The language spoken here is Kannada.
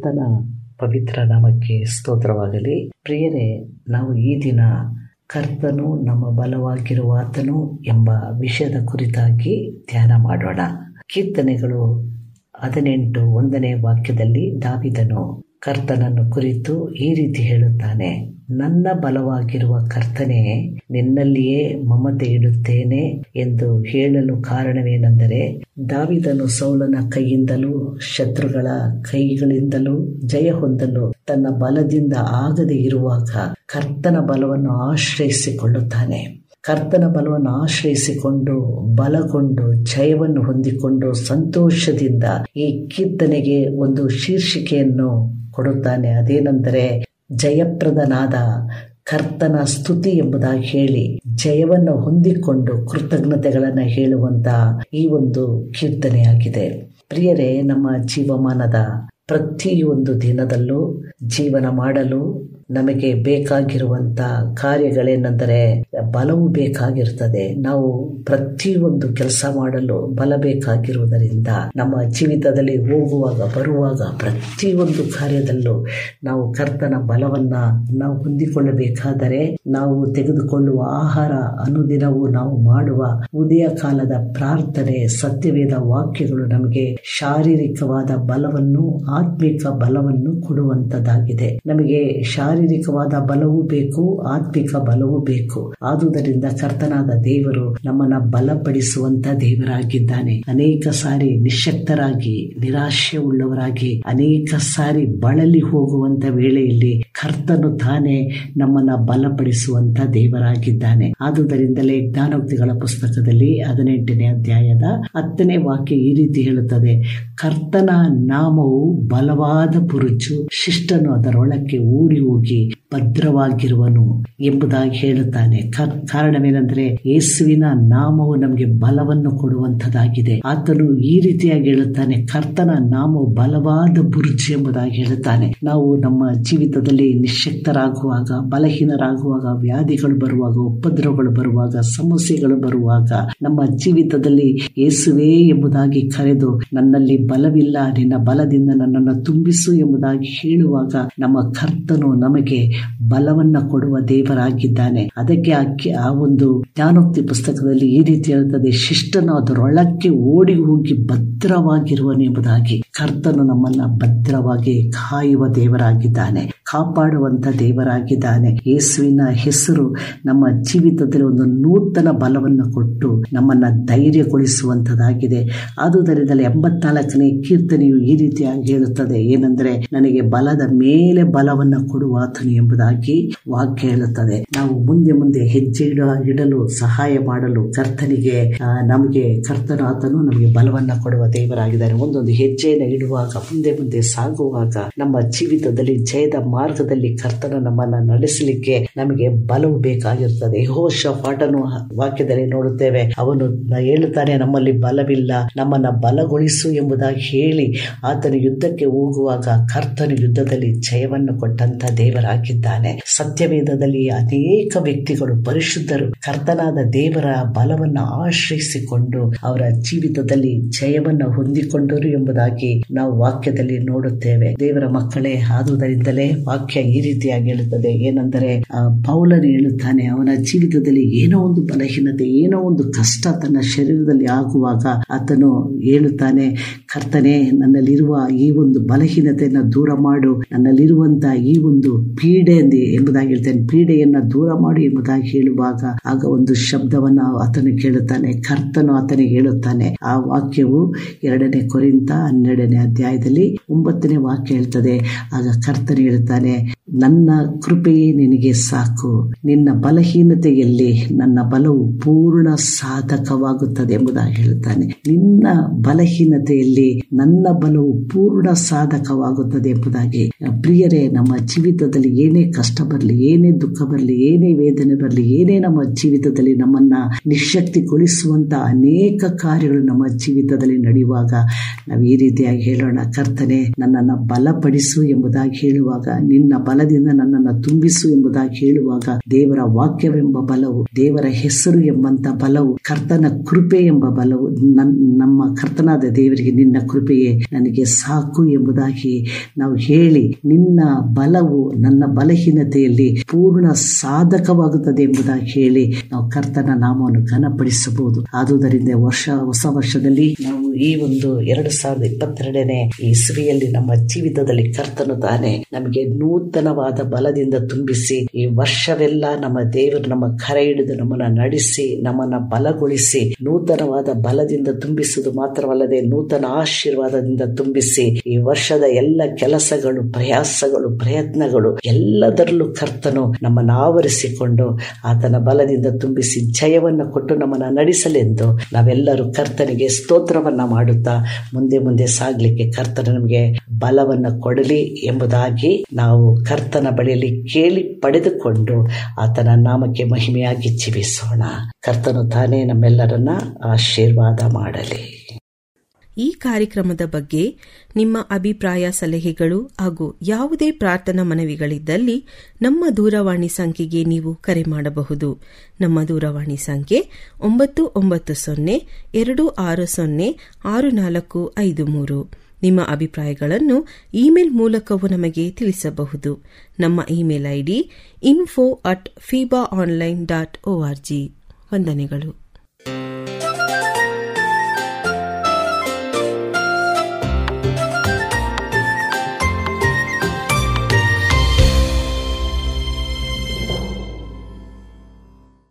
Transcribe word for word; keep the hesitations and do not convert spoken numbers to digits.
ಕರ್ತನ ಪವಿತ್ರ ನಾಮಕ್ಕೆ ಸ್ತೋತ್ರವಾಗಲಿ. ಪ್ರಿಯರೇ, ನಾವು ಈ ದಿನ ಕರ್ತನು ನಮ್ಮ ಬಲವಾಗಿರುವ ಆತನು ಎಂಬ ವಿಷಯದ ಕುರಿತಾಗಿ ಧ್ಯಾನ ಮಾಡೋಣ. ಕೀರ್ತನೆಗಳು ಹದಿನೆಂಟು ಒಂದನೇ ವಾಕ್ಯದಲ್ಲಿ ದಾವೀದನು ಕರ್ತನನ್ನು ಕುರಿತು ಈ ರೀತಿ ಹೇಳುತ್ತಾನೆ: ನನ್ನ ಬಲವಾಗಿರುವ ಕರ್ತನೇ, ನಿನ್ನಲ್ಲಿಯೇ ಮಮತೆ ಇಡುತ್ತೇನೆ ಎಂದು ಹೇಳಲು ಕಾರಣವೇನೆಂದರೆ, ದಾವೀದನು ಸೌಲನ ಕೈಯಿಂದಲೂ ಶತ್ರುಗಳ ಕೈಗಳಿಂದಲೂ ಜಯ ಹೊಂದಲು ತನ್ನ ಬಲದಿಂದ ಆಗದೆ ಇರುವಾಗ ಕರ್ತನ ಬಲವನ್ನು ಆಶ್ರಯಿಸಿಕೊಳ್ಳುತ್ತಾನೆ. ಕರ್ತನ ಬಲವನ್ನು ಆಶ್ರಯಿಸಿಕೊಂಡು ಬಲಗೊಂಡು ಜಯವನ್ನು ಹೊಂದಿಕೊಂಡು ಸಂತೋಷದಿಂದ ಈ ಕೀರ್ತನೆಗೆ ಒಂದು ಶೀರ್ಷಿಕೆಯನ್ನು ಕೊಡುತ್ತಾನೆ. ಅದೇನೆಂದರೆ, ಜಯಪ್ರದನಾದ ಕರ್ತನ ಸ್ತುತಿ ಎಂಬುದಾಗಿ ಹೇಳಿ ಜಯವನ್ನು ಹೊಂದಿಕೊಂಡು ಕೃತಜ್ಞತೆಗಳನ್ನು ಹೇಳುವಂತ ಈ ಒಂದು ಕೀರ್ತನೆಯಾಗಿದೆ. ಪ್ರಿಯರೇ, ನಮ್ಮ ಜೀವಮಾನದ ಪ್ರತಿಯೊಂದು ದಿನದಲ್ಲೂ ಜೀವನ ಮಾಡಲು ನಮಗೆ ಬೇಕಾಗಿರುವಂತ ಕಾರ್ಯಗಳೇನೆಂದರೆ ಬಲವು ಬೇಕಾಗಿರ್ತದೆ. ನಾವು ಪ್ರತಿಯೊಂದು ಕೆಲಸ ಮಾಡಲು ಬಲ ಬೇಕಾಗಿರುವುದರಿಂದ ನಮ್ಮ ಜೀವಿತದಲ್ಲಿ ಹೋಗುವಾಗ ಬರುವಾಗ ಪ್ರತಿಯೊಂದು ಕಾರ್ಯದಲ್ಲೂ ನಾವು ಕರ್ತನ ಬಲವನ್ನ ನಾವು ಹೊಂದಿಕೊಳ್ಳಬೇಕಾದರೆ ನಾವು ತೆಗೆದುಕೊಳ್ಳುವ ಆಹಾರ, ಅನುದಿನವೂ ನಾವು ಮಾಡುವ ಉದಯ ಕಾಲದ ಪ್ರಾರ್ಥನೆ, ಸತ್ಯವೇದ ವಾಕ್ಯಗಳು ನಮಗೆ ಶಾರೀರಿಕವಾದ ಬಲವನ್ನು, ಆತ್ಮಿಕ ಬಲವನ್ನು ಕೊಡುವಂತದ್ದಾಗಿದೆ. ನಮಗೆ ಶಾರೀರಿಕವಾದ ಬಲವೂ ಬೇಕು, ಆತ್ಮಿಕ ಬಲವೂ ಬೇಕು. ಆದುದರಿಂದ ಕರ್ತನಾದ ದೇವರು ನಮ್ಮನ್ನ ಬಲಪಡಿಸುವಂತ ದೇವರಾಗಿದ್ದಾನೆ. ಅನೇಕ ಸಾರಿ ನಿಶಕ್ತರಾಗಿ, ನಿರಾಶೆ ಉಳ್ಳವರಾಗಿ, ಅನೇಕ ಸಾರಿ ಬಳಲಿ ಹೋಗುವಂತ ವೇಳೆಯಲ್ಲಿ ಕರ್ತನು ತಾನೇ ನಮ್ಮನ್ನ ಬಲಪಡಿಸುವಂತ ದೇವರಾಗಿದ್ದಾನೆ. ಆದುದರಿಂದಲೇ ಜ್ಞಾನೋಕ್ತಿಗಳ ಪುಸ್ತಕದಲ್ಲಿ ಹದಿನೆಂಟನೇ ಅಧ್ಯಾಯದ ಹತ್ತನೇ ವಾಕ್ಯ ಈ ರೀತಿ ಹೇಳುತ್ತದೆ: ಕರ್ತನ ನಾಮವು ಬಲವಾದ ಬುರುಜು, ಶಿಷ್ಟನು ಅದರೊಳಕ್ಕೆ ಓಡಿ ಹೋಗಿ ಭದ್ರವಾಗಿರುವನು ಎಂಬುದಾಗಿ ಹೇಳುತ್ತಾನೆ. ಕಾರಣವೇನೆಂದರೆ, ಯೇಸುವಿನ ನಾಮವು ನಮಗೆ ಬಲವನ್ನು ಕೊಡುವಂತದಾಗಿದೆ. ಆತನು ಈ ರೀತಿಯಾಗಿ ಹೇಳುತ್ತಾನೆ: ಕರ್ತನ ನಾಮವು ಬಲವಾದ ಬುರುಜು ಎಂಬುದಾಗಿ ಹೇಳುತ್ತಾನೆ. ನಾವು ನಮ್ಮ ಜೀವಿತದಲ್ಲಿ ನಿಶಕ್ತರಾಗುವಾಗ, ಬಲಹೀನರಾಗುವಾಗ, ವ್ಯಾಧಿಗಳು ಬರುವಾಗ, ಉಪದ್ರವಗಳು ಬರುವಾಗ, ಸಮಸ್ಯೆಗಳು ಬರುವಾಗ ನಮ್ಮ ಜೀವಿತದಲ್ಲಿ ಯೇಸುವೇ ಎಂಬುದಾಗಿ ಕರೆದು ನನ್ನಲ್ಲಿ ಬಲವಿಲ್ಲ, ನಿನ್ನ ಬಲದಿಂದ ನನ್ನನ್ನು ತುಂಬಿಸು ಎಂಬುದಾಗಿ ಹೇಳುವಾಗ ನಮ್ಮ ಕರ್ತನು ನಮಗೆ ಬಲವನ್ನ ಕೊಡುವ ದೇವರಾಗಿದ್ದಾನೆ. ಅದಕ್ಕೆ ಆ ಒಂದು ಜ್ಞಾನೋಕ್ತಿ ಪುಸ್ತಕದಲ್ಲಿ ಈ ರೀತಿ ಹೇಳುತ್ತದೆ: ಶಿಷ್ಟನು ಅದರೊಳಕ್ಕೆ ಓಡಿ ಹೋಗಿ ಭದ್ರವಾಗಿರುವನು ಎಂಬುದಾಗಿ. ಕರ್ತನು ನಮ್ಮನ್ನ ಭದ್ರವಾಗಿ ಕಾಯುವ ದೇವರಾಗಿದ್ದಾನೆ, ಕಾಪಾಡುವಂತ ದೇವರಾಗಿದ್ದಾನೆ. ಯೇಸುವಿನ ಹೆಸರು ನಮ್ಮ ಜೀವಿತದಲ್ಲಿ ಒಂದು ನೂತನ ಬಲವನ್ನು ಕೊಟ್ಟು ನಮ್ಮನ್ನ ಧೈರ್ಯಗೊಳಿಸುವಂತದಾಗಿದೆ. ಆದುದರಿಂದಲೇ ಎಂಬತ್ನಾಲ್ಕನೇ ಕೀರ್ತನೆಯು ಈ ರೀತಿಯಾಗಿ ಹೇಳುತ್ತದೆ, ಏನೆಂದರೆ, ನನಗೆ ಬಲದ ಮೇಲೆ ಬಲವನ್ನು ಕೊಡುವ ಆತನು ಎಂಬುದಾಗಿ ವಾಕ್ಯ ಹೇಳುತ್ತದೆ. ನಾವು ಮುಂದೆ ಮುಂದೆ ಹೆಜ್ಜೆ ಇಡಲು ಸಹಾಯ ಮಾಡಲು ಕರ್ತನಿಗೆ ನಮಗೆ ಕರ್ತನು ಆತನು ನಮಗೆ ಬಲವನ್ನ ಕೊಡುವ ದೇವರಾಗಿದ್ದಾನೆ. ಒಂದೊಂದು ಹೆಜ್ಜೆಯನ್ನು ಇಡುವಾಗ, ಮುಂದೆ ಮುಂದೆ ಸಾಗುವಾಗ ನಮ್ಮ ಜೀವಿತದಲ್ಲಿ ಜಯದ ಮಾರ್ಗದಲ್ಲಿ ಕರ್ತನ ನಮ್ಮನ್ನ ನಡೆಸಲಿಕ್ಕೆ ನಮಗೆ ಬಲವು ಬೇಕಾಗಿರ್ತದೆ. ಯೆಹೋಷಾಫಾಟನು ವಾಕ್ಯದಲ್ಲಿ ನೋಡುತ್ತೇವೆ, ಅವನು ಹೇಳುತ್ತಾನೆ, ನಮ್ಮಲ್ಲಿ ಬಲವಿಲ್ಲ, ನಮ್ಮನ್ನ ಬಲಗೊಳಿಸು ಎಂಬುದಾಗಿ ಹೇಳಿ ಆತನು ಯುದ್ಧಕ್ಕೆ ಹೋಗುವಾಗ ಕರ್ತನು ಯುದ್ಧದಲ್ಲಿ ಜಯವನ್ನು ಕೊಟ್ಟಂತ ದೇವರಾಗಿದ್ದಾನೆ. ಸತ್ಯವೇದದಲ್ಲಿ ಅನೇಕ ವ್ಯಕ್ತಿಗಳು, ಪರಿಶುದ್ಧರು ಕರ್ತನಾದ ದೇವರ ಬಲವನ್ನ ಆಶ್ರಯಿಸಿಕೊಂಡು ಅವರ ಜೀವಿತದಲ್ಲಿ ಜಯವನ್ನು ಹೊಂದಿಕೊಂಡರು ಎಂಬುದಾಗಿ ನಾವು ವಾಕ್ಯದಲ್ಲಿ ನೋಡುತ್ತೇವೆ. ದೇವರ ಮಕ್ಕಳೇ, ಆದುದರಿಂದಲೇ ವಾಕ್ಯ ಈ ರೀತಿಯಾಗಿ ಹೇಳುತ್ತದೆ, ಏನೆಂದರೆ, ಪೌಲನು ಹೇಳುತ್ತಾನೆ, ಅವನ ಜೀವಿತದಲ್ಲಿ ಏನೋ ಒಂದು ಬಲಹೀನತೆ, ಏನೋ ಒಂದು ಕಷ್ಟ ತನ್ನ ಶರೀರದಲ್ಲಿ ಆಗುವಾಗ ಆತನು ಹೇಳುತ್ತಾನೆ, ಕರ್ತನೇ, ನನ್ನಲ್ಲಿರುವ ಈ ಒಂದು ಬಲಹೀನತೆಯನ್ನು ದೂರ ಮಾಡು, ನನ್ನಲ್ಲಿರುವಂತಹ ಈ ಒಂದು ಪೀಡೆ ಎಂಬುದಾಗಿ ಹೇಳ್ತಾನೆ, ಪೀಡೆಯನ್ನ ದೂರ ಮಾಡು ಎಂಬುದಾಗಿ ಹೇಳುವಾಗ ಆಗ ಒಂದು ಶಬ್ದವನ್ನ ಆತನು ಕೇಳುತ್ತಾನೆ, ಕರ್ತನು ಆತನಿಗೆ ಹೇಳುತ್ತಾನೆ. ಆ ವಾಕ್ಯವು ಎರಡನೇ ಕೊರಿಂಥ ಹನ್ನೆರಡನೇ ಅಧ್ಯಾಯದಲ್ಲಿ ಒಂಬತ್ತನೇ ವಾಕ್ಯ ಹೇಳ್ತದೆ. ಆಗ ಕರ್ತನು ಹೇಳುತ್ತಾನೆ, ನನ್ನ ಕೃಪೆಯೇ ನಿನಗೆ ಸಾಕು, ನಿನ್ನ ಬಲಹೀನತೆಯಲ್ಲಿ ನನ್ನ ಬಲವು ಪೂರ್ಣ ಸಾಧಕವಾಗುತ್ತದೆ ಎಂಬುದಾಗಿ ಹೇಳುತ್ತಾನೆ. ನಿನ್ನ ಬಲಹೀನತೆಯಲ್ಲಿ ನನ್ನ ಬಲವು ಪೂರ್ಣ ಸಾಧಕವಾಗುತ್ತದೆ ಎಂಬುದಾಗಿ. ಪ್ರಿಯರೇ, ನಮ್ಮ ಜೀವಿತದಲ್ಲಿ ಏನೇ ಕಷ್ಟ ಬರಲಿ, ಏನೇ ದುಃಖ ಬರಲಿ, ಏನೇ ವೇದನೆ ಬರಲಿ, ಏನೇ ನಮ್ಮ ಜೀವಿತದಲ್ಲಿ ನಮ್ಮನ್ನ ನಿಶಕ್ತಿಗೊಳಿಸುವಂತ ಅನೇಕ ಕಾರ್ಯಗಳು ನಮ್ಮ ಜೀವಿತದಲ್ಲಿ ನಡೆಯುವಾಗ ನಾವು ಈ ರೀತಿಯಾಗಿ ರೀತಿಯಾಗಿ ಹೇಳೋಣ. ಕರ್ತನೆ, ನನ್ನನ್ನು ಬಲಪಡಿಸು ಎಂಬುದಾಗಿ ಹೇಳುವಾಗ, ನಿನ್ನ ಬಲದಿಂದ ನನ್ನನ್ನು ತುಂಬಿಸು ಎಂಬುದಾಗಿ ಹೇಳುವಾಗ, ದೇವರ ವಾಕ್ಯವೆಂಬ ಬಲವು, ದೇವರ ಹೆಸರು ಎಂಬಂತ ಬಲವು, ಕರ್ತನ ಕೃಪೆ ಎಂಬ ಬಲವು, ನಮ್ಮ ಕರ್ತನಾದ ದೇವರಿಗೆ ನಿನ್ನ ಕೃಪೆಯೇ ನನಗೆ ಸಾಕು ಎಂಬುದಾಗಿ ನಾವು ಹೇಳಿ, ನಿನ್ನ ಬಲವು ನನ್ನ ಬಲಹೀನತೆಯಲ್ಲಿ ಪೂರ್ಣ ಸಾಧಕವಾಗುತ್ತದೆ ಎಂಬುದಾಗಿ ಹೇಳಿ ನಾವು ಕರ್ತನ ನಾಮವನ್ನು ಘನಪಡಿಸಬಹುದು. ಆದುದರಿಂದ ವರ್ಷ ಹೊಸ ವರ್ಷದಲ್ಲಿ ನಾವು ಈ ಒಂದು ಎರಡು ಸಾವಿರದ ಇಪ್ಪತ್ತೆರಡನೇ ಇಸ್ವಿಯಲ್ಲಿ ನಮ್ಮ ಜೀವಿತದಲ್ಲಿ ಕರ್ತನು ತಾನೆ ನಮಗೆ ನೂತನವಾದ ಬಲದಿಂದ ತುಂಬಿಸಿ, ಈ ವರ್ಷವೆಲ್ಲ ನಮ್ಮ ದೇವರು ನಮ್ಮ ಕರೆ ಹಿಡಿದು ನಮ್ಮನ್ನ ನಡೆಸಿ, ನಮ್ಮನ್ನ ಬಲಗೊಳಿಸಿ, ನೂತನವಾದ ಬಲದಿಂದ ತುಂಬಿಸುವುದು ಮಾತ್ರವಲ್ಲದೆ ನೂತನ ಆಶೀರ್ವಾದದಿಂದ ತುಂಬಿಸಿ, ಈ ವರ್ಷದ ಎಲ್ಲ ಕೆಲಸಗಳು, ಪ್ರಯಾಸಗಳು, ಪ್ರಯತ್ನಗಳು ಎಲ್ಲದರಲ್ಲೂ ಕರ್ತನು ನಮ್ಮನ್ನು ಆವರಿಸಿಕೊಂಡು ಆತನ ಬಲದಿಂದ ತುಂಬಿಸಿ ಜಯವನ್ನು ಕೊಟ್ಟು ನಮ್ಮನ್ನು ನಡೆಸಲೆಂದು ನಾವೆಲ್ಲರೂ ಕರ್ತನಿಗೆ ಸ್ತೋತ್ರವನ್ನ ಮಾಡುತ್ತಾ ಮುಂದೆ ಮುಂದೆ ಸಾಗಲಿಕ್ಕೆ ಕರ್ತನ ನಮಗೆ ಬಲವನ್ನು ಕೊಡಲಿ ಎಂಬುದಾಗಿ ನಾವು ಕರ್ತನ ಬಳಿಯಲ್ಲಿ ಕೇಳಿ ಪಡೆದುಕೊಂಡು ಆತನ ನಾಮಕ್ಕೆ ಮಹಿಮೆಯಾಗಿ ಜೀವಿಸೋಣ. ಕರ್ತನು ತಾನೇ ನಮ್ಮೆಲ್ಲರನ್ನ ಆಶೀರ್ವಾದ ಮಾಡಲಿ. ಈ ಕಾರ್ಯಕ್ರಮದ ಬಗ್ಗೆ ನಿಮ್ಮ ಅಭಿಪ್ರಾಯ, ಸಲಹೆಗಳು ಹಾಗೂ ಯಾವುದೇ ಪ್ರಾರ್ಥನಾ ಮನವಿಗಳಿದ್ದಲ್ಲಿ ನಮ್ಮ ದೂರವಾಣಿ ಸಂಖ್ಯೆಗೆ ನೀವು ಕರೆ ಮಾಡಬಹುದು. ನಮ್ಮ ದೂರವಾಣಿ ಸಂಖ್ಯೆ ಒಂಬತ್ತು ಒಂಬತ್ತು ಸೊನ್ನೆ ಎರಡು ಆರು ಸೊನ್ನೆ ಆರು ನಾಲ್ಕು ಐದು ಮೂರು. ನಿಮ್ಮ ಅಭಿಪ್ರಾಯಗಳನ್ನು ಇಮೇಲ್ ಮೂಲಕವೂ ನಮಗೆ ತಿಳಿಸಬಹುದು. ನಮ್ಮ email ID info at Feeba online dot O R G. ವಂದನೆಗಳು.